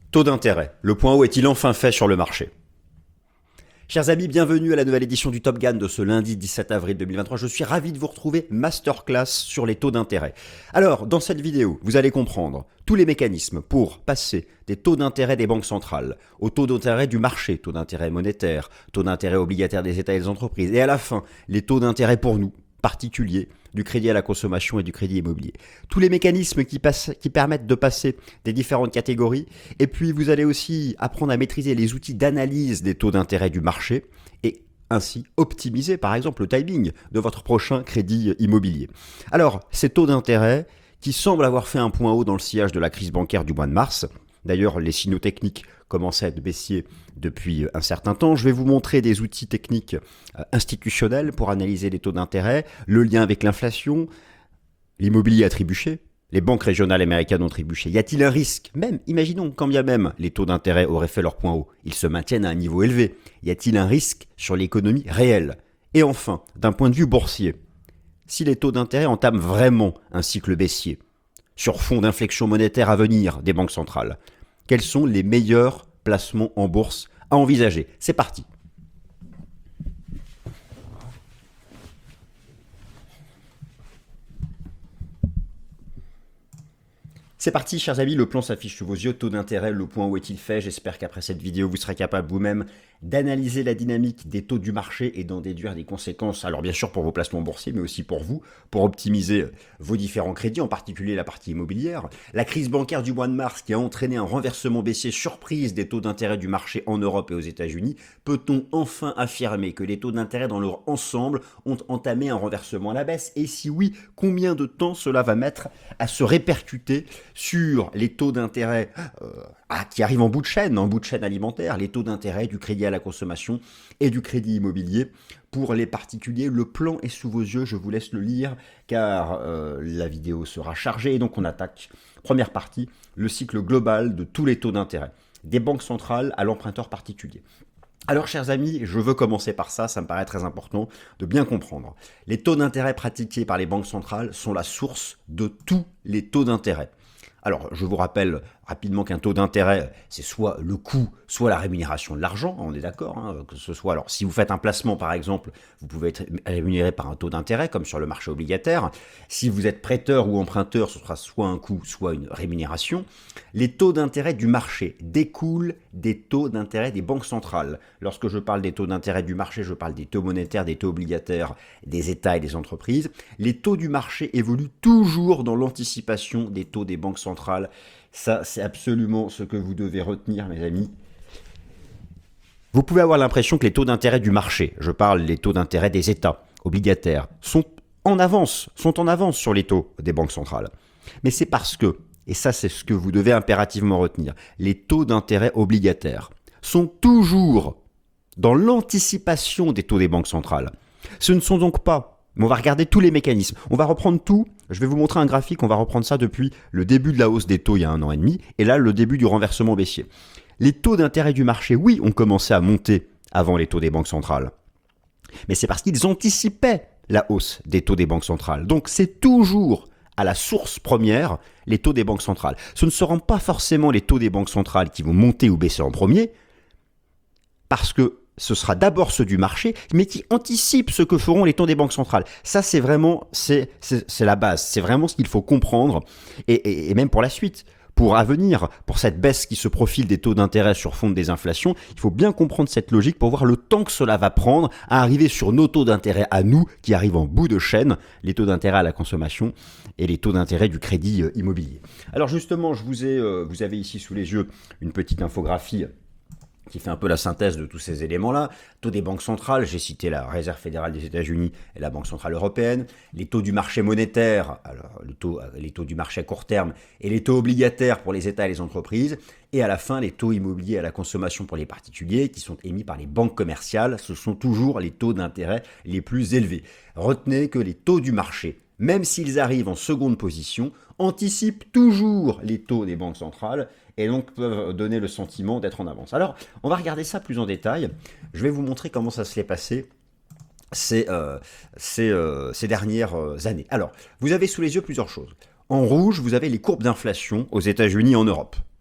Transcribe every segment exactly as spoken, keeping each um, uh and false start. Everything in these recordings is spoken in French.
Taux d'intérêt. Le point haut est-il enfin fait sur le marché? Chers amis, bienvenue à la nouvelle édition du Top Gun de ce lundi dix-sept avril deux mille vingt-trois. Je suis ravi de vous retrouver, masterclass sur les taux d'intérêt. Alors, dans cette vidéo, vous allez comprendre tous les mécanismes pour passer des taux d'intérêt des banques centrales aux taux d'intérêt du marché, taux d'intérêt monétaire, taux d'intérêt obligataire des États et des entreprises, et à la fin, les taux d'intérêt pour nous, particuliers, du crédit à la consommation et du crédit immobilier. Tous les mécanismes qui, passent, qui permettent de passer des différentes catégories. Et puis, vous allez aussi apprendre à maîtriser les outils d'analyse des taux d'intérêt du marché et ainsi optimiser, par exemple, le timing de votre prochain crédit immobilier. Alors, ces taux d'intérêt qui semblent avoir fait un point haut dans le sillage de la crise bancaire du mois de mars. D'ailleurs, les signaux techniques commençaient à être baissiers depuis un certain temps. Je vais vous montrer des outils techniques institutionnels pour analyser les taux d'intérêt, le lien avec l'inflation, l'immobilier a trébuché, les banques régionales américaines ont trébuché. Y a-t-il un risque? Même, imaginons, quand bien même les taux d'intérêt auraient fait leur point haut, ils se maintiennent à un niveau élevé. Y a-t-il un risque sur l'économie réelle? Et enfin, d'un point de vue boursier, si les taux d'intérêt entament vraiment un cycle baissier, sur fond d'inflexion monétaire à venir des banques centrales, quels sont les meilleurs placements en bourse à envisager? C'est parti. C'est parti, chers amis, le plan s'affiche sous vos yeux, taux d'intérêt, le point où est-il fait? J'espère qu'après cette vidéo, vous serez capable vous-même d'analyser la dynamique des taux du marché et d'en déduire des conséquences, alors bien sûr pour vos placements boursiers, mais aussi pour vous, pour optimiser vos différents crédits, en particulier la partie immobilière. La crise bancaire du mois de mars qui a entraîné un renversement baissier surprise des taux d'intérêt du marché en Europe et aux États-Unis, peut-on enfin affirmer que les taux d'intérêt dans leur ensemble ont entamé un renversement à la baisse? Et si oui, combien de temps cela va mettre à se répercuter sur les taux d'intérêt euh, ah, qui arrivent en bout de chaîne, en bout de chaîne alimentaire, les taux d'intérêt du crédit à la consommation et du crédit immobilier pour les particuliers? Le plan est sous vos yeux, je vous laisse le lire car euh, la vidéo sera chargée et donc on attaque. Première partie, le cycle global de tous les taux d'intérêt, des banques centrales à l'emprunteur particulier. Alors, chers amis, je veux commencer par ça, ça me paraît très important de bien comprendre. Les taux d'intérêt pratiqués par les banques centrales sont la source de tous les taux d'intérêt. Alors, je vous rappelle rapidement qu'un taux d'intérêt, c'est soit le coût, soit la rémunération de l'argent, on est d'accord, hein, que ce soit, alors si vous faites un placement par exemple, vous pouvez être rémunéré par un taux d'intérêt, comme sur le marché obligataire. Si vous êtes prêteur ou emprunteur, ce sera soit un coût, soit une rémunération. Les taux d'intérêt du marché découlent des taux d'intérêt des banques centrales. Lorsque je parle des taux d'intérêt du marché, je parle des taux monétaires, des taux obligataires, des États et des entreprises. Les taux du marché évoluent toujours dans l'anticipation des taux des banques centrales. Ça, c'est absolument ce que vous devez retenir, mes amis. Vous pouvez avoir l'impression que les taux d'intérêt du marché, je parle des taux d'intérêt des États obligataires, sont en avance, sont en avance sur les taux des banques centrales. Mais c'est parce que, et ça c'est ce que vous devez impérativement retenir, les taux d'intérêt obligataires sont toujours dans l'anticipation des taux des banques centrales. Ce ne sont donc pas... Mais on va regarder tous les mécanismes. On va reprendre tout. Je vais vous montrer un graphique. On va reprendre ça depuis le début de la hausse des taux il y a un an et demi. Et là, le début du renversement baissier. Les taux d'intérêt du marché, oui, ont commencé à monter avant les taux des banques centrales. Mais c'est parce qu'ils anticipaient la hausse des taux des banques centrales. Donc, c'est toujours à la source première les taux des banques centrales. Ce ne seront pas forcément les taux des banques centrales qui vont monter ou baisser en premier. Parce que ce sera d'abord ceux du marché, mais qui anticipent ce que feront les taux des banques centrales. Ça, c'est vraiment, c'est, c'est, c'est la base. C'est vraiment ce qu'il faut comprendre, et, et, et même pour la suite, pour à venir, pour cette baisse qui se profile des taux d'intérêt sur fond de désinflation, il faut bien comprendre cette logique pour voir le temps que cela va prendre à arriver sur nos taux d'intérêt à nous, qui arrivent en bout de chaîne, les taux d'intérêt à la consommation et les taux d'intérêt du crédit immobilier. Alors justement, je vous ai, euh, vous avez ici sous les yeux une petite infographie qui fait un peu la synthèse de tous ces éléments-là. Taux des banques centrales, j'ai cité la Réserve fédérale des États-Unis et la Banque centrale européenne. Les taux du marché monétaire, alors le taux, les taux du marché à court terme et les taux obligataires pour les États et les entreprises. Et à la fin, les taux immobiliers à la consommation pour les particuliers qui sont émis par les banques commerciales. Ce sont toujours les taux d'intérêt les plus élevés. Retenez que les taux du marché, même s'ils arrivent en seconde position, anticipent toujours les taux des banques centrales et donc peuvent donner le sentiment d'être en avance. Alors, on va regarder ça plus en détail. Je vais vous montrer comment ça s'est passé ces, euh, ces, euh, ces dernières années. Alors, vous avez sous les yeux plusieurs choses. En rouge, vous avez les courbes d'inflation aux États-Unis et en Europe.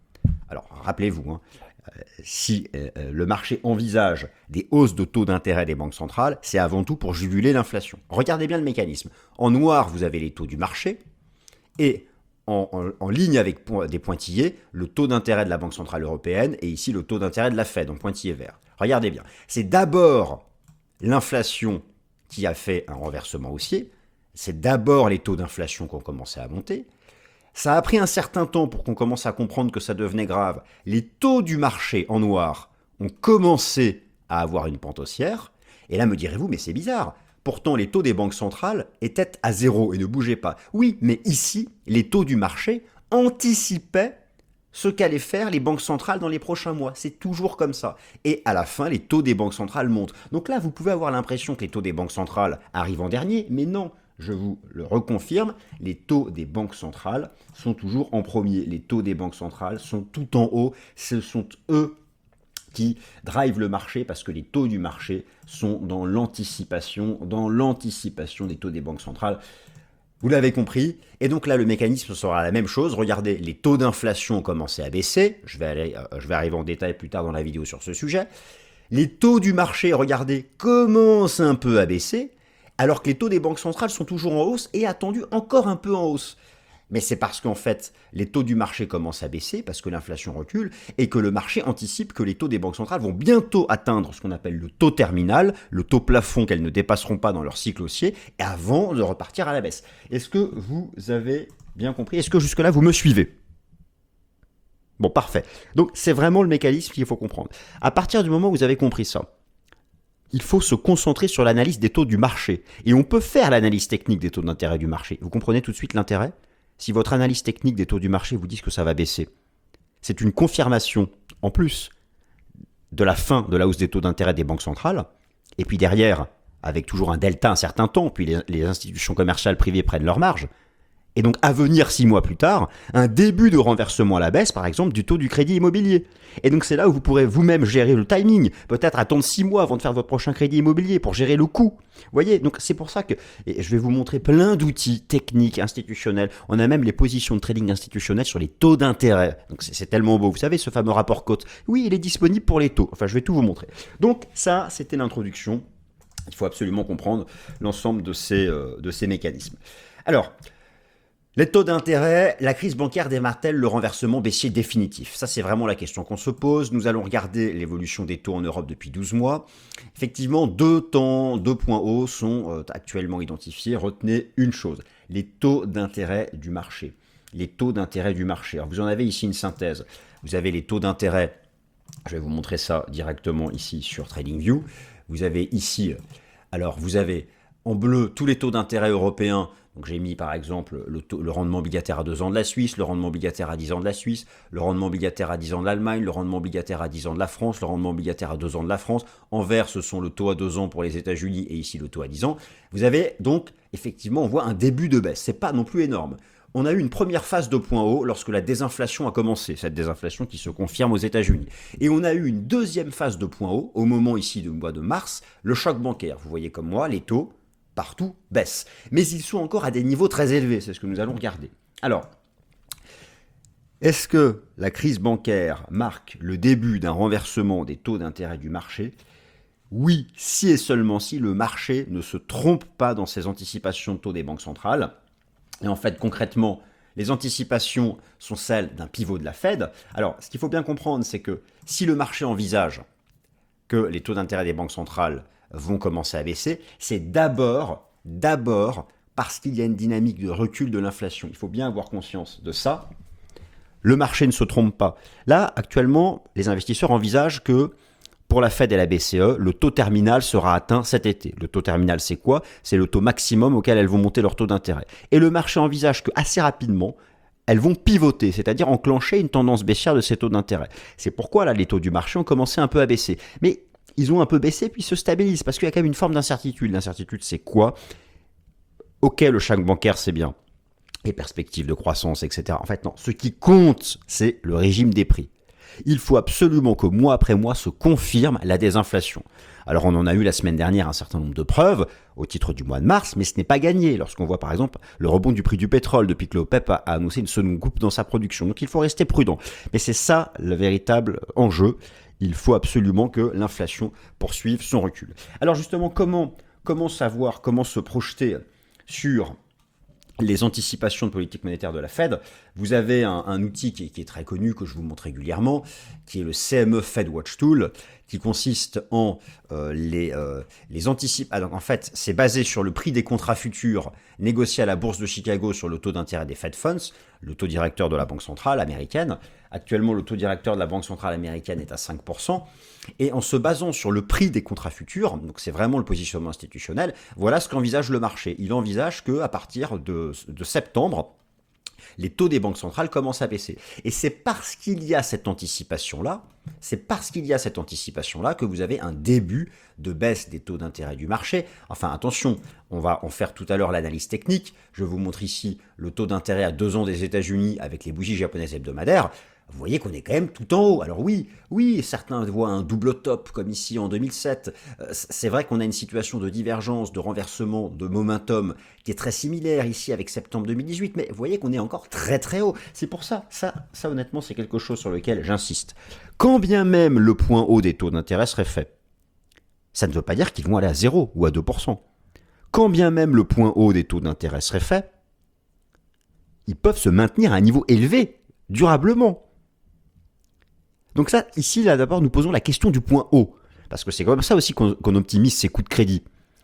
Alors, rappelez-vous, hein, euh, si euh, le marché envisage des hausses de taux d'intérêt des banques centrales, c'est avant tout pour juguler l'inflation. Regardez bien le mécanisme. En noir, vous avez les taux du marché, et en, en, en ligne avec po des pointillés, le taux d'intérêt de la Banque Centrale Européenne, et ici le taux d'intérêt de la Fed, en pointillé vert. Regardez bien, c'est d'abord l'inflation qui a fait un renversement haussier, c'est d'abord les taux d'inflation qui ont commencé à monter. Ça a pris un certain temps pour qu'on commence à comprendre que ça devenait grave. Les taux du marché en noir ont commencé à avoir une pente haussière. Et là, me direz-vous, mais c'est bizarre. Pourtant, les taux des banques centrales étaient à zéro et ne bougeaient pas. Oui, mais ici, les taux du marché anticipaient ce qu'allaient faire les banques centrales dans les prochains mois. C'est toujours comme ça. Et à la fin, les taux des banques centrales montent. Donc là, vous pouvez avoir l'impression que les taux des banques centrales arrivent en dernier, mais non. Je vous le reconfirme, les taux des banques centrales sont toujours en premier. Les taux des banques centrales sont tout en haut. Ce sont eux qui drivent le marché parce que les taux du marché sont dans l'anticipation, dans l'anticipation des taux des banques centrales. Vous l'avez compris. Et donc là, le mécanisme sera la même chose. Regardez, les taux d'inflation ont commencé à baisser. Je vais, aller, euh, je vais arriver en détail plus tard dans la vidéo sur ce sujet. Les taux du marché, regardez, commencent un peu à baisser. Alors que les taux des banques centrales sont toujours en hausse et attendus encore un peu en hausse. Mais c'est parce qu'en fait, les taux du marché commencent à baisser, parce que l'inflation recule, et que le marché anticipe que les taux des banques centrales vont bientôt atteindre ce qu'on appelle le taux terminal, le taux plafond qu'elles ne dépasseront pas dans leur cycle haussier, avant de repartir à la baisse. Est-ce que vous avez bien compris? Est-ce que jusque-là, vous me suivez? Bon, parfait. Donc, c'est vraiment le mécanisme qu'il faut comprendre. À partir du moment où vous avez compris ça, il faut se concentrer sur l'analyse des taux du marché. Et on peut faire l'analyse technique des taux d'intérêt du marché. Vous comprenez tout de suite l'intérêt? Si votre analyse technique des taux du marché vous dit que ça va baisser, c'est une confirmation, en plus, de la fin de la hausse des taux d'intérêt des banques centrales. Et puis derrière, avec toujours un delta un certain temps, puis les, les institutions commerciales privées prennent leur marge. Et donc, à venir six mois plus tard, un début de renversement à la baisse, par exemple, du taux du crédit immobilier. Et donc, c'est là où vous pourrez vous-même gérer le timing. Peut-être attendre six mois avant de faire votre prochain crédit immobilier pour gérer le coût. Vous voyez, donc c'est pour ça que et je vais vous montrer plein d'outils techniques, institutionnels. On a même les positions de trading institutionnelles sur les taux d'intérêt. Donc, c'est tellement beau. Vous savez, ce fameux rapport cote. Oui, il est disponible pour les taux. Enfin, je vais tout vous montrer. Donc, ça, c'était l'introduction. Il faut absolument comprendre l'ensemble de ces, euh, de ces mécanismes. Alors, les taux d'intérêt, la crise bancaire démarre-t-elle le renversement baissier définitif? Ça, c'est vraiment la question qu'on se pose. Nous allons regarder l'évolution des taux en Europe depuis douze mois. Effectivement, deux temps, deux points hauts sont euh, actuellement identifiés. Retenez une chose, les taux d'intérêt du marché. Les taux d'intérêt du marché. Alors, vous en avez ici une synthèse. Vous avez les taux d'intérêt, je vais vous montrer ça directement ici sur TradingView. Vous avez ici, alors vous avez en bleu tous les taux d'intérêt européens. Donc j'ai mis par exemple le, taux, le rendement obligataire à deux ans de la Suisse, le rendement obligataire à dix ans de la Suisse, le rendement obligataire à dix ans de l'Allemagne, le rendement obligataire à dix ans de la France, le rendement obligataire à deux ans de la France. En vert, ce sont le taux à deux ans pour les États-Unis et ici le taux à dix ans. Vous avez donc, effectivement, on voit un début de baisse. C'est pas non plus énorme. On a eu une première phase de point haut lorsque la désinflation a commencé, cette désinflation qui se confirme aux États-Unis. Et on a eu une deuxième phase de point haut au moment ici du mois de mars, le choc bancaire. Vous voyez comme moi, les taux partout baissent. Mais ils sont encore à des niveaux très élevés, c'est ce que nous allons regarder. Alors, est-ce que la crise bancaire marque le début d'un renversement des taux d'intérêt du marché? Oui, si et seulement si le marché ne se trompe pas dans ses anticipations de taux des banques centrales. Et en fait, concrètement, les anticipations sont celles d'un pivot de la Fed. Alors, ce qu'il faut bien comprendre, c'est que si le marché envisage que les taux d'intérêt des banques centrales vont commencer à baisser, c'est d'abord, d'abord parce qu'il y a une dynamique de recul de l'inflation. Il faut bien avoir conscience de ça. Le marché ne se trompe pas. Là, actuellement, les investisseurs envisagent que pour la Fed et la B C E, le taux terminal sera atteint cet été. Le taux terminal, c'est quoi? C'est le taux maximum auquel elles vont monter leur taux d'intérêt. Et le marché envisage qu'assez rapidement, elles vont pivoter, c'est-à-dire enclencher une tendance baissière de ces taux d'intérêt. C'est pourquoi là, les taux du marché ont commencé un peu à baisser. Mais ils ont un peu baissé puis se stabilisent parce qu'il y a quand même une forme d'incertitude. L'incertitude, c'est quoi? Ok, le choc bancaire, c'est bien. Les perspectives de croissance, et cetera. En fait, non. Ce qui compte, c'est le régime des prix. Il faut absolument que mois après mois se confirme la désinflation. Alors on en a eu la semaine dernière un certain nombre de preuves au titre du mois de mars, mais ce n'est pas gagné lorsqu'on voit par exemple le rebond du prix du pétrole depuis que l'OPEP a annoncé une seconde coupe dans sa production. Donc il faut rester prudent. Mais c'est ça le véritable enjeu. Il faut absolument que l'inflation poursuive son recul. Alors justement, comment, comment savoir, comment se projeter sur les anticipations de politique monétaire de la Fed? Vous avez un, un outil qui est, qui est très connu, que je vous montre régulièrement, qui est le C M E Fed Watch Tool, qui consiste en euh, les, euh, les anticipations. Alors en fait, c'est basé sur le prix des contrats futurs négociés à la bourse de Chicago sur le taux d'intérêt des Fed Funds, le taux directeur de la Banque centrale américaine. Actuellement, le taux directeur de la Banque centrale américaine est à cinq pour cent. Et en se basant sur le prix des contrats futurs, donc c'est vraiment le positionnement institutionnel, voilà ce qu'envisage le marché. Il envisage qu'à partir de, de septembre, les taux des banques centrales commencent à baisser. Et c'est parce qu'il y a cette anticipation-là, c'est parce qu'il y a cette anticipation-là que vous avez un début de baisse des taux d'intérêt du marché. Enfin, attention, on va en faire tout à l'heure l'analyse technique. Je vous montre ici le taux d'intérêt à deux ans des États-Unis avec les bougies japonaises hebdomadaires. Vous voyez qu'on est quand même tout en haut. Alors oui, oui, certains voient un double top comme ici en deux mille sept. C'est vrai qu'on a une situation de divergence, de renversement, de momentum qui est très similaire ici avec septembre deux mille dix-huit, mais vous voyez qu'on est encore très très haut. C'est pour ça, ça, ça honnêtement, c'est quelque chose sur lequel j'insiste. Quand bien même le point haut des taux d'intérêt serait fait, ça ne veut pas dire qu'ils vont aller à zéro ou à deux pour cent. Quand bien même le point haut des taux d'intérêt serait fait, ils peuvent se maintenir à un niveau élevé, durablement. Donc ça, ici, là, d'abord, nous posons la question du point haut. Parce que c'est comme ça aussi qu'on, qu'on optimise ses coûts de crédit.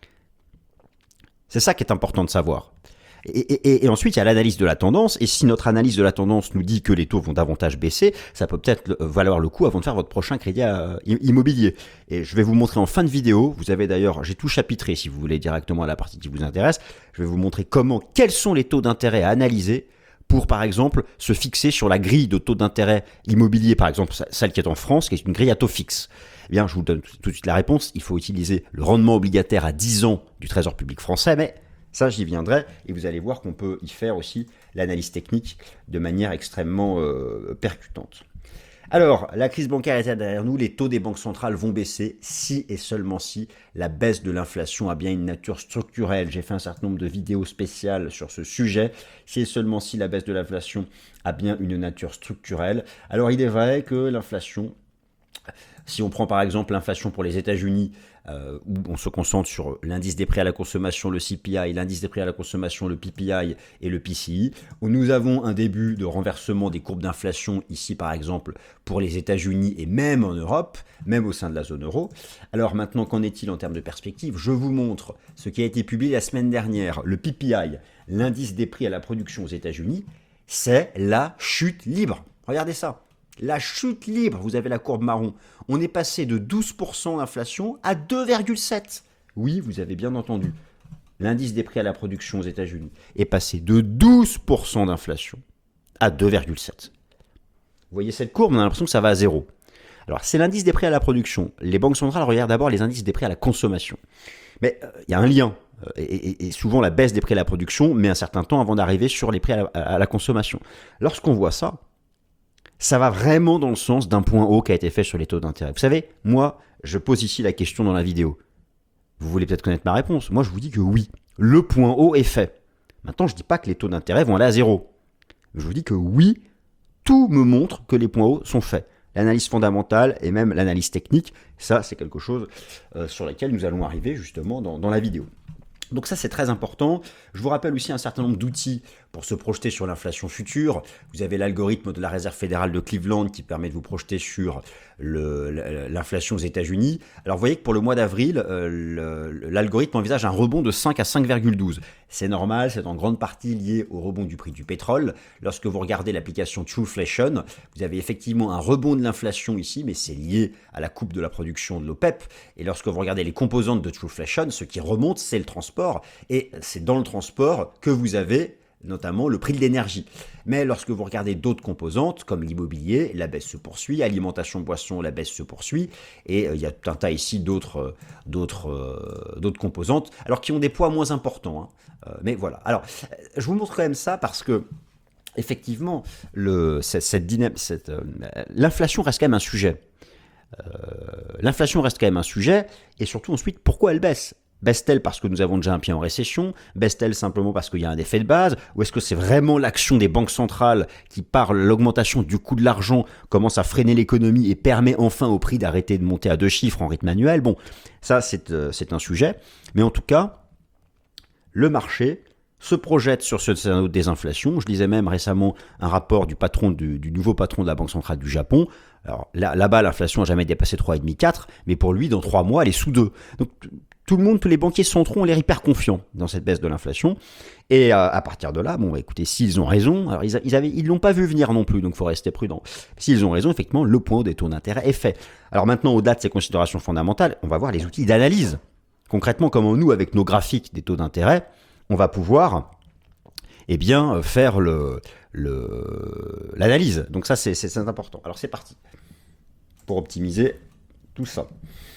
C'est ça qui est important de savoir. Et, et, et ensuite, il y a l'analyse de la tendance. Et si notre analyse de la tendance nous dit que les taux vont davantage baisser, ça peut peut-être valoir le coup avant de faire votre prochain crédit à, immobilier. Et je vais vous montrer en fin de vidéo. Vous avez d'ailleurs, j'ai tout chapitré si vous voulez directement à la partie qui vous intéresse. Je vais vous montrer comment, quels sont les taux d'intérêt à analyser pour, par exemple, se fixer sur la grille de taux d'intérêt immobilier, par exemple, celle qui est en France, qui est une grille à taux fixe. Eh bien, je vous donne tout de suite la réponse. Il faut utiliser le rendement obligataire à dix ans du Trésor public français, mais ça, j'y viendrai, et vous allez voir qu'on peut y faire aussi l'analyse technique de manière extrêmement euh, percutante. Alors, la crise bancaire est derrière nous, les taux des banques centrales vont baisser si et seulement si la baisse de l'inflation a bien une nature structurelle. J'ai fait un certain nombre de vidéos spéciales sur ce sujet, si et seulement si la baisse de l'inflation a bien une nature structurelle. Alors, il est vrai que l'inflation, si on prend par exemple l'inflation pour les États-Unis, euh, où on se concentre sur l'indice des prix à la consommation, le C P I, l'indice des prix à la consommation, le P P I et le P C I, où nous avons un début de renversement des courbes d'inflation ici par exemple pour les États-Unis et même en Europe, même au sein de la zone euro. Alors maintenant, qu'en est-il en termes de perspective? Je vous montre ce qui a été publié la semaine dernière, le P P I, l'indice des prix à la production aux États-Unis, c'est la chute libre. Regardez ça. La chute libre, vous avez la courbe marron. On est passé de douze pour cent d'inflation à deux virgule sept. Oui, vous avez bien entendu. L'indice des prix à la production aux États-Unis est passé de douze pour cent d'inflation à deux virgule sept. Vous voyez cette courbe, on a l'impression que ça va à zéro. Alors, c'est l'indice des prix à la production. Les banques centrales regardent d'abord les indices des prix à la consommation. Mais il euh, y a un lien. Et, et, et souvent, la baisse des prix à la production met un certain temps avant d'arriver sur les prix à la, à la consommation. Lorsqu'on voit ça, ça va vraiment dans le sens d'un point haut qui a été fait sur les taux d'intérêt. Vous savez, moi, je pose ici la question dans la vidéo. Vous voulez peut-être connaître ma réponse. Moi, je vous dis que oui, le point haut est fait. Maintenant, je ne dis pas que les taux d'intérêt vont aller à zéro. Je vous dis que oui, tout me montre que les points hauts sont faits. L'analyse fondamentale et même l'analyse technique, ça, c'est quelque chose euh, sur lequel nous allons arriver justement dans, dans la vidéo. Donc ça, c'est très important. Je vous rappelle aussi un certain nombre d'outils pour se projeter sur l'inflation future. Vous avez l'algorithme de la Réserve fédérale de Cleveland qui permet de vous projeter sur le, l'inflation aux États-Unis. Alors vous voyez que pour le mois d'avril, euh, l'algorithme envisage un rebond de cinq à cinq virgule douze. C'est normal, c'est en grande partie lié au rebond du prix du pétrole. Lorsque vous regardez l'application Trueflation, vous avez effectivement un rebond de l'inflation ici, mais c'est lié à la coupe de la production de l'OPEP. Et lorsque vous regardez les composantes de Trueflation, ce qui remonte, c'est le transport. Et c'est dans le transport que vous avez notamment le prix de l'énergie. Mais lorsque vous regardez d'autres composantes, comme l'immobilier, la baisse se poursuit, alimentation, boisson, la baisse se poursuit, et euh, il y a tout un tas ici d'autres, euh, d'autres, euh, d'autres composantes, alors qui ont des poids moins importants. Hein. Euh, mais voilà. Alors, je vous montre quand même ça parce que effectivement, le, cette, cette dynam- cette, euh, l'inflation reste quand même un sujet. Euh, l'inflation reste quand même un sujet, et surtout ensuite, pourquoi elle baisse? Baisse-t-elle parce que nous avons déjà un pied en récession? Baisse-t-elle simplement parce qu'il y a un effet de base? Ou est-ce que c'est vraiment l'action des banques centrales qui, par l'augmentation du coût de l'argent, commence à freiner l'économie et permet enfin au prix d'arrêter de monter à deux chiffres en rythme annuel? Bon, ça c'est, euh, c'est un sujet. Mais en tout cas, le marché se projette sur ce scénario de désinflation. Je lisais même récemment un rapport du, patron du, du nouveau patron de la Banque centrale du Japon. Alors là, là-bas, l'inflation n'a jamais dépassé trois virgule cinq quatre, mais pour lui, dans trois mois, elle est sous deux. Donc tout le monde, tous les banquiers centraux ont l'air hyper confiants dans cette baisse de l'inflation. Et euh, à partir de là, bon, bah, écoutez, s'ils ont raison, alors ils, ils, avaient, ils l'ont pas vu venir non plus, donc il faut rester prudent. S'ils ont raison, effectivement, le point haut des taux d'intérêt est fait. Alors maintenant, au-delà de ces considérations fondamentales, on va voir les outils d'analyse. Concrètement, comment nous, avec nos graphiques des taux d'intérêt, on va pouvoir eh bien, faire le, le, l'analyse. Donc ça, c'est, c'est, c'est important. Alors c'est parti pour optimiser tout ça.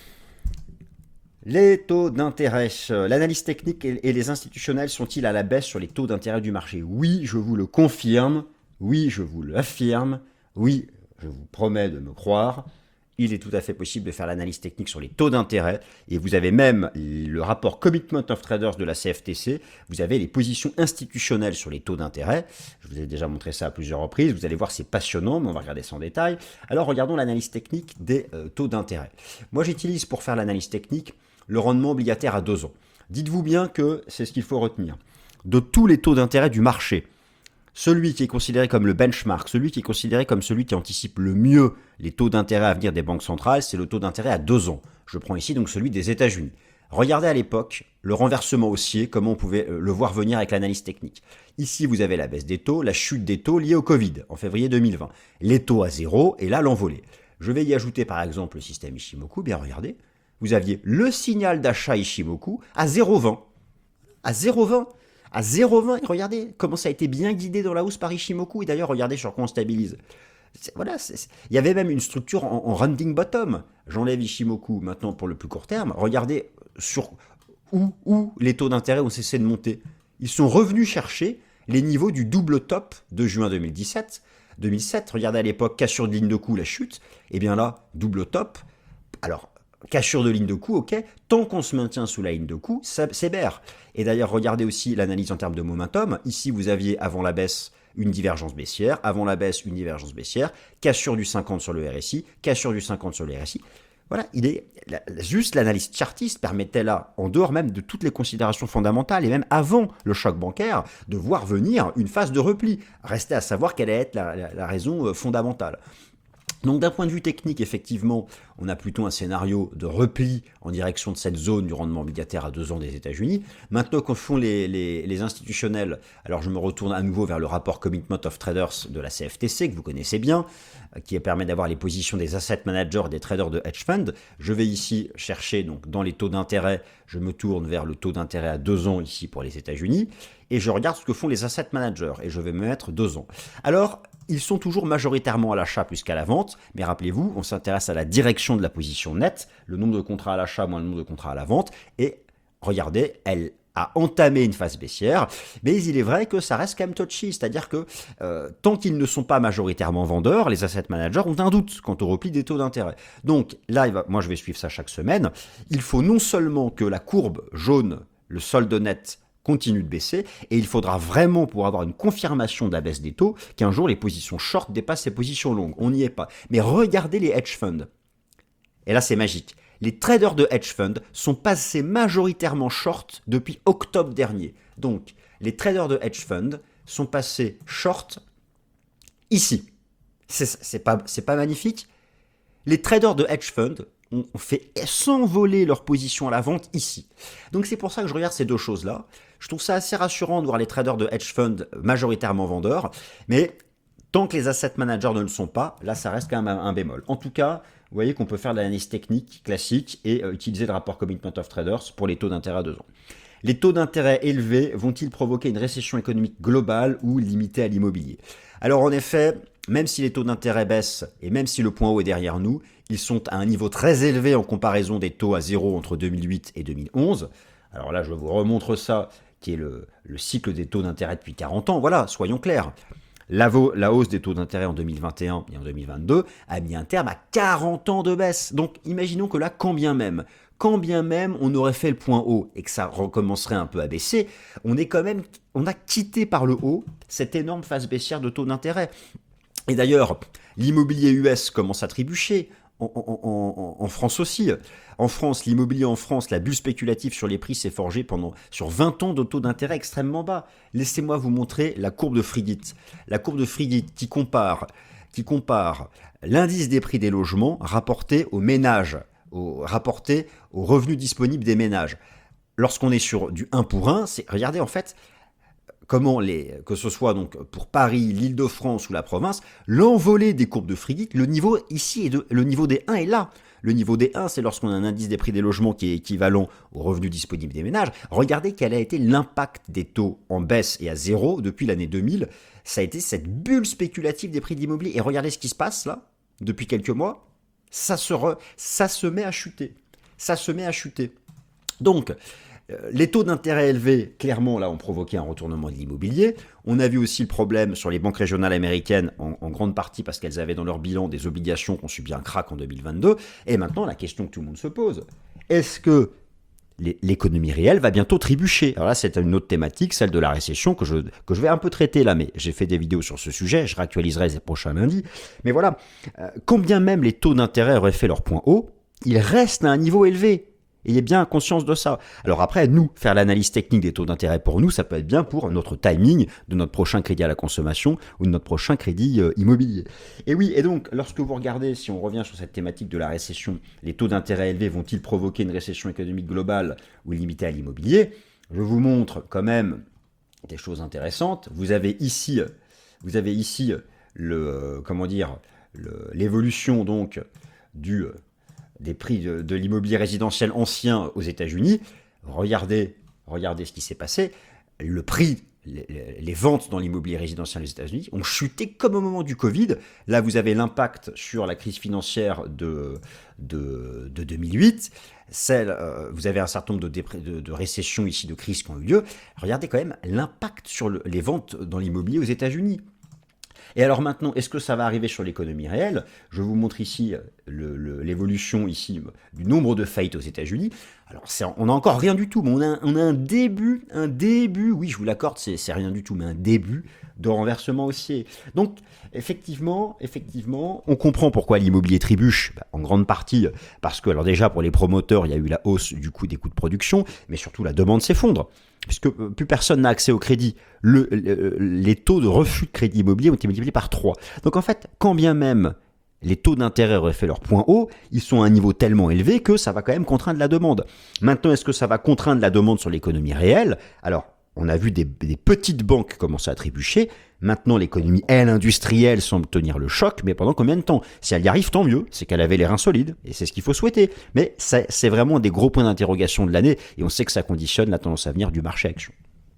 Les taux d'intérêt, l'analyse technique et les institutionnels sont-ils à la baisse sur les taux d'intérêt du marché? Oui, je vous le confirme. Oui, je vous l'affirme. Oui, je vous promets de me croire. Il est tout à fait possible de faire l'analyse technique sur les taux d'intérêt. Et vous avez même le rapport Commitment of Traders de la C F T C. Vous avez les positions institutionnelles sur les taux d'intérêt. Je vous ai déjà montré ça à plusieurs reprises. Vous allez voir, c'est passionnant, mais on va regarder ça en détail. Alors, regardons l'analyse technique des euh, taux d'intérêt. Moi, j'utilise pour faire l'analyse technique le rendement obligataire à deux ans. Dites-vous bien que c'est ce qu'il faut retenir. De tous les taux d'intérêt du marché, celui qui est considéré comme le benchmark, celui qui est considéré comme celui qui anticipe le mieux les taux d'intérêt à venir des banques centrales, c'est le taux d'intérêt à deux ans. Je prends ici donc celui des États-Unis. Regardez à l'époque le renversement haussier, comment on pouvait le voir venir avec l'analyse technique. Ici, vous avez la baisse des taux, la chute des taux liée au Covid en février deux mille vingt. Les taux à zéro et là l'envolée. Je vais y ajouter par exemple le système Ichimoku. Bien regardez, vous aviez le signal d'achat Ichimoku à zéro virgule vingt. À zéro virgule vingt. À zéro virgule vingt, regardez comment ça a été bien guidé dans la hausse par Ichimoku. Et d'ailleurs, regardez sur quoi on stabilise. C'est, voilà, c'est, c'est... Il y avait même une structure en, en rounding bottom. J'enlève Ichimoku maintenant pour le plus court terme. Regardez sur où, où les taux d'intérêt ont cessé de monter. Ils sont revenus chercher les niveaux du double top de juin deux mille dix-sept. deux mille sept, regardez à l'époque, cassure de ligne de coup, la chute. Et bien là, double top. Alors, cassure de ligne de coup, ok, tant qu'on se maintient sous la ligne de coup, ça, c'est bear. Et d'ailleurs, regardez aussi l'analyse en termes de momentum. Ici, vous aviez avant la baisse une divergence baissière, avant la baisse une divergence baissière, cassure du cinquante sur le R S I, cassure du cinquante sur le R S I. Voilà, il est la, juste l'analyse chartiste permettait là, en dehors même de toutes les considérations fondamentales et même avant le choc bancaire, de voir venir une phase de repli. Restait à savoir quelle allait être la, la, la raison fondamentale. Donc d'un point de vue technique, effectivement, on a plutôt un scénario de repli en direction de cette zone du rendement obligataire à deux ans des États-Unis. Maintenant qu'en font les, les, les institutionnels, alors je me retourne à nouveau vers le rapport Commitment of Traders de la C F T C, que vous connaissez bien, qui permet d'avoir les positions des asset managers et des traders de hedge funds. Je vais ici chercher, donc dans les taux d'intérêt, je me tourne vers le taux d'intérêt à deux ans ici pour les États-Unis, et je regarde ce que font les asset managers, et je vais me mettre deux ans. Alors, ils sont toujours majoritairement à l'achat plus qu'à la vente, mais rappelez-vous, on s'intéresse à la direction de la position nette, le nombre de contrats à l'achat moins le nombre de contrats à la vente, et regardez, elle a entamé une phase baissière, mais il est vrai que ça reste quand même touchy, c'est-à-dire que euh, tant qu'ils ne sont pas majoritairement vendeurs, les asset managers ont un doute quant au repli des taux d'intérêt. Donc là, il va, moi je vais suivre ça chaque semaine, il faut non seulement que la courbe jaune, le solde net, continue de baisser, et il faudra vraiment, pour avoir une confirmation de la baisse des taux, qu'un jour les positions short dépassent les positions longues. On n'y est pas. Mais regardez les hedge funds. Et là, c'est magique. Les traders de hedge funds sont passés majoritairement short depuis octobre dernier. Donc, les traders de hedge funds sont passés short ici. C'est, c'est pas, c'est pas magnifique? Les traders de hedge funds ont fait s'envoler leur position à la vente ici. Donc c'est pour ça que je regarde ces deux choses-là. Je trouve ça assez rassurant de voir les traders de hedge funds majoritairement vendeurs, mais tant que les asset managers ne le sont pas, là ça reste quand même un bémol. En tout cas, vous voyez qu'on peut faire de l'analyse technique classique et euh, utiliser le rapport Commitment of Traders pour les taux d'intérêt à deux ans. Les taux d'intérêt élevés vont-ils provoquer une récession économique globale ou limitée à l'immobilier? Alors en effet, même si les taux d'intérêt baissent et même si le point haut est derrière nous, ils sont à un niveau très élevé en comparaison des taux à zéro entre deux mille huit et deux mille onze. Alors là, je vous remontre ça, qui est le, le cycle des taux d'intérêt depuis quarante ans. Voilà, soyons clairs. La, la hausse des taux d'intérêt en deux mille vingt et un et en deux mille vingt-deux a mis un terme à quarante ans de baisse. Donc imaginons que là, quand bien même, quand bien même on aurait fait le point haut et que ça recommencerait un peu à baisser, on est quand même, on a quitté par le haut cette énorme phase baissière de taux d'intérêt. Et d'ailleurs, l'immobilier U S commence à trébucher. En, en, en, en France aussi. En France, l'immobilier en France, la bulle spéculative sur les prix s'est forgée pendant sur vingt ans de taux d'intérêt extrêmement bas. Laissez-moi vous montrer la courbe de Friedit. La courbe de Friedit qui compare, qui compare l'indice des prix des logements rapporté aux ménages, au, rapporté aux revenus disponibles des ménages. Lorsqu'on est sur du un pour un, c'est, regardez en fait, comment, les, que ce soit donc pour Paris, l'Île-de-France ou la province, l'envolée des courbes de Friedit, le niveau ici est de, le niveau des un est là. Le niveau des un, c'est lorsqu'on a un indice des prix des logements qui est équivalent au revenu disponible des ménages. Regardez quel a été l'impact des taux en baisse et à zéro depuis l'année deux mille. Ça a été cette bulle spéculative des prix de l'immobilier. Et regardez ce qui se passe là, depuis quelques mois. Ça se, re, ça se met à chuter. Ça se met à chuter. Donc, les taux d'intérêt élevés, clairement, là, ont provoqué un retournement de l'immobilier. On a vu aussi le problème sur les banques régionales américaines, en, en grande partie parce qu'elles avaient dans leur bilan des obligations qui ont subi un crack en deux mille vingt-deux. Et maintenant, la question que tout le monde se pose, est-ce que l'économie réelle va bientôt trébucher? Alors là, c'est une autre thématique, celle de la récession, que je, que je vais un peu traiter là, mais j'ai fait des vidéos sur ce sujet, je réactualiserai les prochains lundis. Mais voilà, euh, combien même les taux d'intérêt auraient fait leur point haut, ils restent à un niveau élevé. Ayez bien conscience de ça. Alors après, nous, faire l'analyse technique des taux d'intérêt pour nous, ça peut être bien pour notre timing de notre prochain crédit à la consommation ou de notre prochain crédit euh, immobilier. Et oui, et donc, lorsque vous regardez, si on revient sur cette thématique de la récession, les taux d'intérêt élevés vont-ils provoquer une récession économique globale ou limitée à l'immobilier? Je vous montre quand même des choses intéressantes. Vous avez ici, vous avez ici le, euh, comment dire, le, l'évolution donc du... Euh, des prix de, de l'immobilier résidentiel ancien aux États-Unis. Regardez, regardez ce qui s'est passé. Le prix, les, les ventes dans l'immobilier résidentiel aux États-Unis ont chuté comme au moment du Covid. Là, vous avez l'impact sur la crise financière de, de, de deux mille huit. Celle, euh, vous avez un certain nombre de, de, de récessions ici, de crises qui ont eu lieu. Regardez quand même l'impact sur le, les ventes dans l'immobilier aux États-Unis. Et alors maintenant, est-ce que ça va arriver sur l'économie réelle? Je vous montre ici le, le, l'évolution ici du nombre de faillites aux États-Unis. Alors c'est, on n'a encore rien du tout, mais on a, on a un début, un début, oui je vous l'accorde, c'est, c'est rien du tout, mais un début de renversement haussier. Donc effectivement, effectivement, on comprend pourquoi l'immobilier trébuche, bah, en grande partie parce que alors déjà pour les promoteurs, il y a eu la hausse du coût des coûts de production, mais surtout la demande s'effondre. Puisque plus personne n'a accès au crédit, le, le, les taux de refus de crédit immobilier ont été multipliés par trois. Donc en fait, quand bien même les taux d'intérêt auraient fait leur point haut, ils sont à un niveau tellement élevé que ça va quand même contraindre la demande. Maintenant, est-ce que ça va contraindre la demande sur l'économie réelle? Alors, on a vu des, des petites banques commencer à trébucher. Maintenant, l'économie, elle, industrielle, semble tenir le choc, mais pendant combien de temps? Si elle y arrive, tant mieux, c'est qu'elle avait les reins solides, et c'est ce qu'il faut souhaiter. Mais c'est, c'est vraiment des gros points d'interrogation de l'année, et on sait que ça conditionne la tendance à venir du marché action.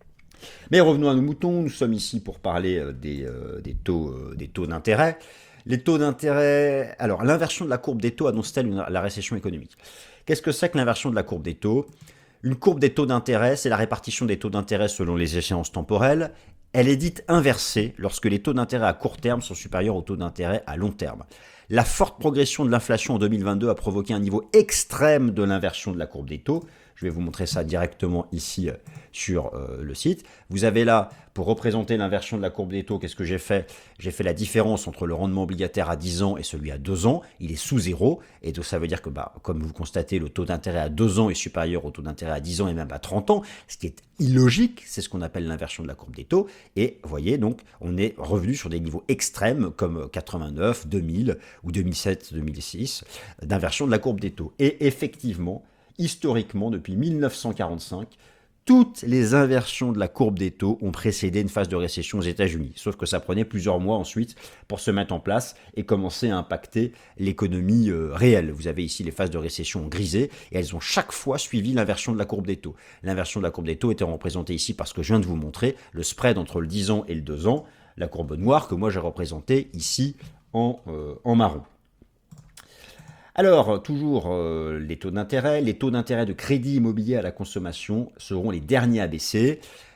Mais revenons à nos moutons, nous sommes ici pour parler des, euh, des, taux, euh, des taux d'intérêt. Les taux d'intérêt... Alors, l'inversion de la courbe des taux annonce-t-elle une, la récession économique? Qu'est-ce que c'est que l'inversion de la courbe des taux? Une courbe des taux d'intérêt, c'est la répartition des taux d'intérêt selon les échéances temporelles. Elle est dite inversée lorsque les taux d'intérêt à court terme sont supérieurs aux taux d'intérêt à long terme. La forte progression de l'inflation en deux mille vingt-deux a provoqué un niveau extrême de l'inversion de la courbe des taux. Je vais vous montrer ça directement ici sur euh, le site. Vous avez là, pour représenter l'inversion de la courbe des taux, qu'est-ce que j'ai fait? J'ai fait la différence entre le rendement obligataire à dix ans et celui à deux ans. Il est sous zéro. Et donc ça veut dire que, bah, comme vous constatez, le taux d'intérêt à deux ans est supérieur au taux d'intérêt à dix ans et même à trente ans. Ce qui est illogique, c'est ce qu'on appelle l'inversion de la courbe des taux. Et vous voyez, donc, on est revenu sur des niveaux extrêmes comme quatre-vingt-neuf, deux mille ou deux mille sept, deux mille six d'inversion de la courbe des taux. Et effectivement, historiquement, depuis mille neuf cent quarante-cinq, toutes les inversions de la courbe des taux ont précédé une phase de récession aux États-Unis. Sauf que ça prenait plusieurs mois ensuite pour se mettre en place et commencer à impacter l'économie euh, réelle. Vous avez ici les phases de récession grisées et elles ont chaque fois suivi l'inversion de la courbe des taux. L'inversion de la courbe des taux était représentée ici par ce que je viens de vous montrer, le spread entre le dix ans et le deux ans, la courbe noire que moi j'ai représentée ici en, euh, en marron. Alors, toujours euh, les taux d'intérêt. Les taux d'intérêt de crédit immobilier à la consommation seront les derniers à baisser.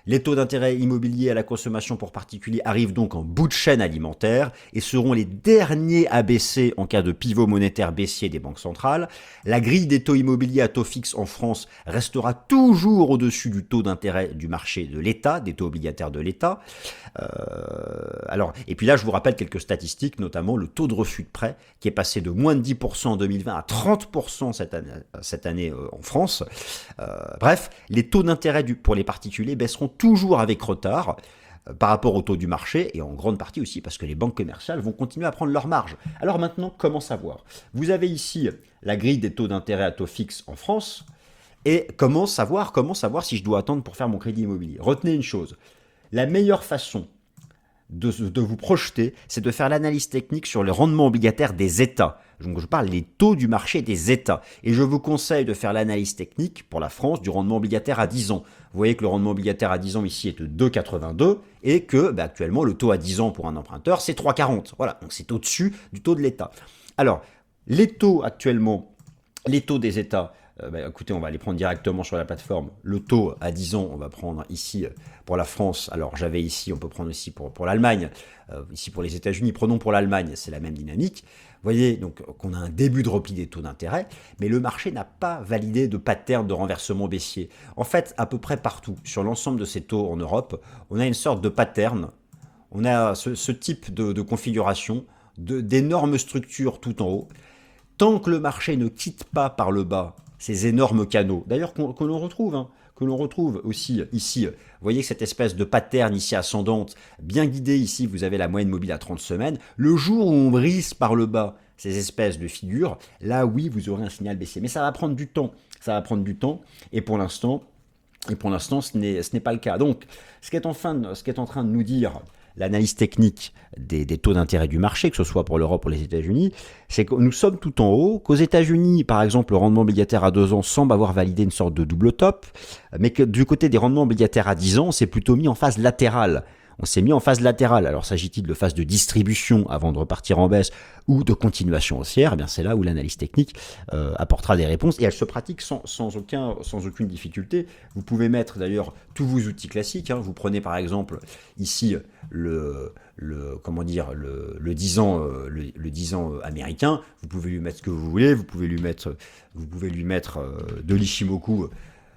Les taux d'intérêt immobiliers à la consommation pour particuliers arrivent donc en bout de chaîne alimentaire et seront les derniers à baisser en cas de pivot monétaire baissier des banques centrales. La grille des taux immobiliers à taux fixe en France restera toujours au-dessus du taux d'intérêt du marché de l'État, des taux obligataires de l'État. Euh, alors, et puis là, je vous rappelle quelques statistiques, notamment le taux de refus de prêt qui est passé de moins de dix pour cent en deux mille vingt à trente pour cent cette année, cette année euh, en France. Euh, bref, les taux d'intérêt du, pour les particuliers baisseront toujours avec retard euh, par rapport au taux du marché et en grande partie aussi parce que les banques commerciales vont continuer à prendre leur marge. Alors maintenant, comment savoir? Vous avez ici la grille des taux d'intérêt à taux fixe en France et comment savoir, comment savoir si je dois attendre pour faire mon crédit immobilier? Retenez une chose, la meilleure façon de, de vous projeter, c'est de faire l'analyse technique sur les rendements obligataires des États. Donc je parle des taux du marché des États. Et je vous conseille de faire l'analyse technique pour la France du rendement obligataire à dix ans. Vous voyez que le rendement obligataire à dix ans ici est de deux virgule quatre-vingt-deux et que bah, actuellement le taux à dix ans pour un emprunteur c'est trois virgule quarante. Voilà, donc c'est au-dessus du taux de l'État. Alors, les taux actuellement, les taux des États, Euh, bah, écoutez, on va les prendre directement sur la plateforme. Le taux à dix ans, on va prendre ici pour la France. Alors, j'avais ici, on peut prendre aussi pour, pour l'Allemagne. Euh, ici, pour les États-Unis, prenons pour l'Allemagne, c'est la même dynamique. Vous voyez donc qu'on a un début de repli des taux d'intérêt, mais le marché n'a pas validé de pattern de renversement baissier. En fait, à peu près partout, sur l'ensemble de ces taux en Europe, on a une sorte de pattern. On a ce, ce type de, de configuration, de, d'énormes structures tout en haut. Tant que le marché ne quitte pas par le bas ces énormes canaux, d'ailleurs qu'on, que l'on retrouve, hein, que l'on retrouve aussi ici. Vous voyez cette espèce de pattern ici ascendante, bien guidée ici, vous avez la moyenne mobile à trente semaines. Le jour où on brise par le bas ces espèces de figures, là oui, vous aurez un signal baissier. Mais ça va prendre du temps, ça va prendre du temps, et pour l'instant, et pour l'instant ce n'est, ce n'est pas le cas. Donc, ce qui est en, fin de, ce qui est en train de nous dire l'analyse technique des, des taux d'intérêt du marché, que ce soit pour l'Europe ou les États-Unis, c'est que nous sommes tout en haut, qu'aux États-Unis, par exemple, le rendement obligataire à deux ans semble avoir validé une sorte de double top, mais que du côté des rendements obligataires à dix ans, c'est plutôt mis en phase latérale. On s'est mis en phase latérale. Alors s'agit-il de phase de distribution avant de repartir en baisse ou de continuation haussière? Eh bien c'est là où l'analyse technique euh, apportera des réponses et elle se pratique sans, sans, aucun, sans aucune difficulté. Vous pouvez mettre d'ailleurs tous vos outils classiques. Hein. Vous prenez par exemple ici le, le comment dire le, le dix ans euh, le, le dix ans américain. Vous pouvez lui mettre ce que vous voulez. Vous pouvez lui mettre vous pouvez lui mettre euh, de l'Ishimoku.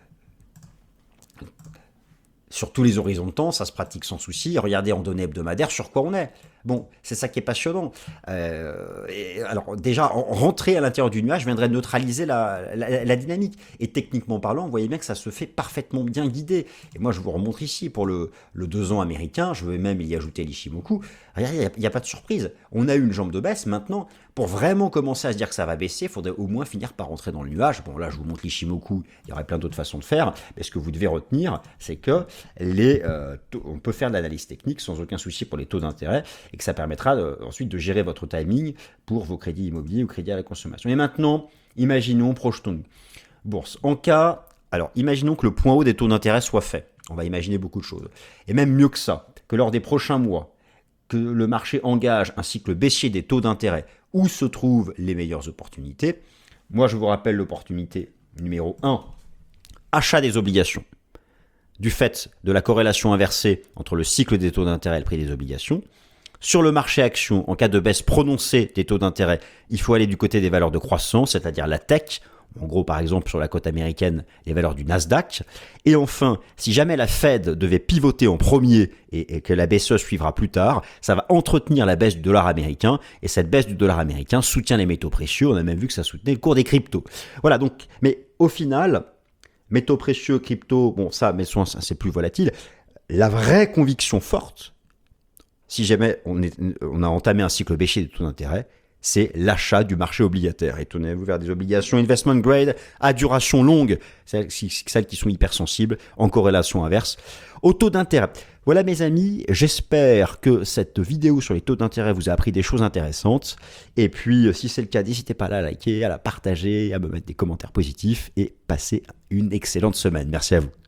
Sur tous les horizons de temps, ça se pratique sans souci. Regardez en données hebdomadaires sur quoi on est. Bon, c'est ça qui est passionnant. Euh, et alors déjà, en, rentrer à l'intérieur du nuage viendrait neutraliser la, la, la dynamique. Et techniquement parlant, vous voyez bien que ça se fait parfaitement bien guidé. Et moi, je vous remontre ici pour le, le deux ans américain, je vais même y ajouter l'Ishimoku. Regardez, il n'y a, a pas de surprise. On a eu une jambe de baisse. Maintenant, pour vraiment commencer à se dire que ça va baisser, il faudrait au moins finir par rentrer dans le nuage. Bon, là, je vous montre l'Ishimoku. Il y aurait plein d'autres façons de faire. Mais ce que vous devez retenir, c'est que les, euh, on peut faire de l'analyse technique sans aucun souci pour les taux d'intérêt et que ça permettra de, ensuite de gérer votre timing pour vos crédits immobiliers ou crédits à la consommation. Et maintenant, imaginons, projetons-nous. Bourse. En cas, alors imaginons que le point haut des taux d'intérêt soit fait. On va imaginer beaucoup de choses. Et même mieux que ça, que lors des prochains mois, que le marché engage un cycle baissier des taux d'intérêt où se trouvent les meilleures opportunités. Moi, je vous rappelle l'opportunité numéro un, achat des obligations. Du fait de la corrélation inversée entre le cycle des taux d'intérêt et le prix des obligations. Sur le marché action, en cas de baisse prononcée des taux d'intérêt, il faut aller du côté des valeurs de croissance, c'est-à-dire la tech. En gros, par exemple, sur la cote américaine, les valeurs du Nasdaq. Et enfin, si jamais la Fed devait pivoter en premier et, et que la B C E suivra plus tard, ça va entretenir la baisse du dollar américain. Et cette baisse du dollar américain soutient les métaux précieux. On a même vu que ça soutenait le cours des cryptos. Voilà, donc, mais au final, métaux précieux, crypto, bon, ça, mais soin, c'est plus volatile. La vraie conviction forte, si jamais on, est, on a entamé un cycle baissier de taux d'intérêt, c'est l'achat du marché obligataire. Et tournez-vous vers des obligations investment grade à duration longue, celles, celles qui sont hypersensibles, en corrélation inverse au taux d'intérêt. Voilà mes amis, j'espère que cette vidéo sur les taux d'intérêt vous a appris des choses intéressantes. Et puis, si c'est le cas, n'hésitez pas à la liker, à la partager, à me mettre des commentaires positifs et passez une excellente semaine. Merci à vous.